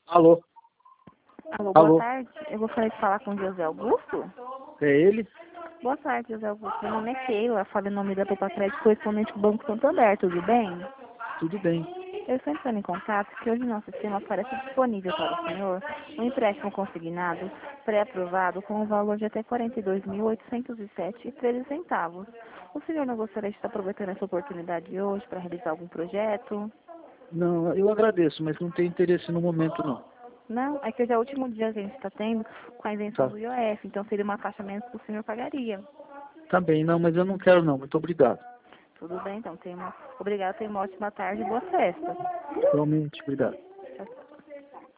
Alô? Alô, boa Alô? tarde. Eu gostaria de falar com o José Augusto. É ele? Boa tarde, José Augusto. Meu nome é Keila, falo em nome da Pepa Crédito, correspondente do Banco Santander, tudo bem? Tudo bem. Eu estou entrando em contato porque hoje nosso sistema aparece disponível para o senhor um empréstimo consignado pré-aprovado com um valor de até R$ 42.807,13. O senhor não gostaria de estar aproveitando essa oportunidade hoje para realizar algum projeto? Não, eu agradeço, mas não tenho interesse no momento, não. Não, é que hoje é o último dia que a gente está tendo com a isenção Tá. do IOF, então seria uma taxa menos que o senhor pagaria. Tá bem, não, mas eu não quero não. Muito obrigado. Tudo bem, então. Obrigado, tenha uma ótima tarde e boa festa. Realmente, obrigado.